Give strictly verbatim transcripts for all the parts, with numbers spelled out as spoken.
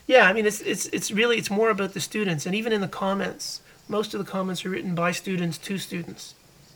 Yeah, I mean, it's it's it's really it's more about the students, and even in the comments, most of the comments are written by students to students.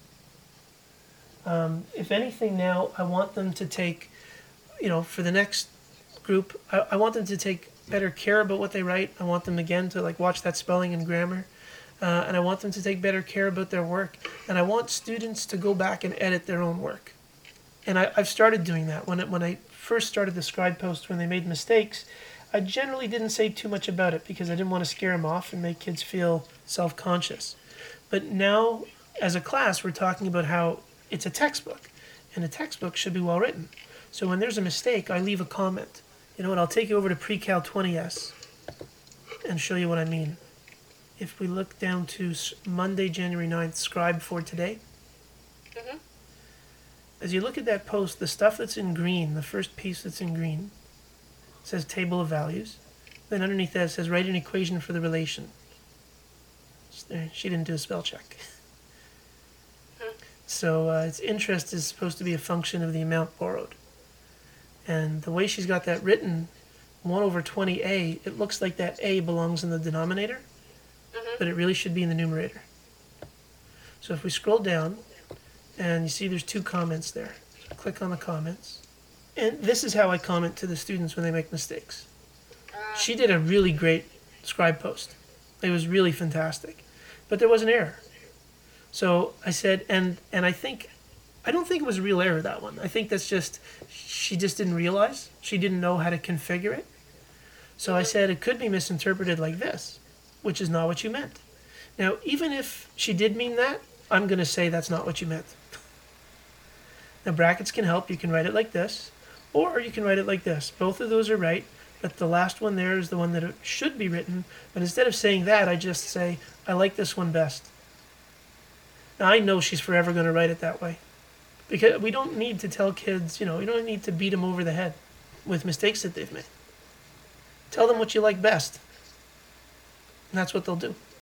Um, if anything, now I want them to take, you know, for the next group, I, I want them to take better care about what they write. I want them again to like watch that spelling and grammar, uh, and I want them to take better care about their work. And I want students to go back and edit their own work. And I, I've started doing that. When it, when I first started the scribe post, when they made mistakes, I generally didn't say too much about it because I didn't want to scare them off and make kids feel self-conscious. But now, as a class, we're talking about how it's a textbook, and a textbook should be well written. So when there's a mistake, I leave a comment. You know what? I'll take you over to Pre-Cal twenty S and show you what I mean. If we look down to Monday, January ninth, scribe for today. Mm-hmm. As you look at that post, the stuff that's in green, the first piece that's in green, says table of values. Then underneath that it says write an equation for the relation. She didn't do a spell check. So uh, its interest is supposed to be a function of the amount borrowed. And the way she's got that written, one over twenty a, it looks like that a belongs in the denominator, Mm-hmm. but it really should be in the numerator. So if we scroll down, and you see there's two comments there. Click on the comments. And this is how I comment to the students when they make mistakes. Uh, She did a really great scribe post. It was really fantastic. But there was an error. So I said, and and I think, I don't think it was a real error, that one. I think that's just, she just didn't realize. She didn't know how to configure it. So I said it could be misinterpreted like this, which is not what you meant. Now, even if she did mean that, I'm going to say that's not what you meant. Now, brackets can help. You can write it like this, or you can write it like this. Both of those are right, but the last one there is the one that it should be written. But instead of saying that, I just say, I like this one best. Now, I know she's forever going to write it that way. Because we don't need to tell kids, you know, you don't need to beat them over the head with mistakes that they've made. Tell them what you like best. And that's what they'll do.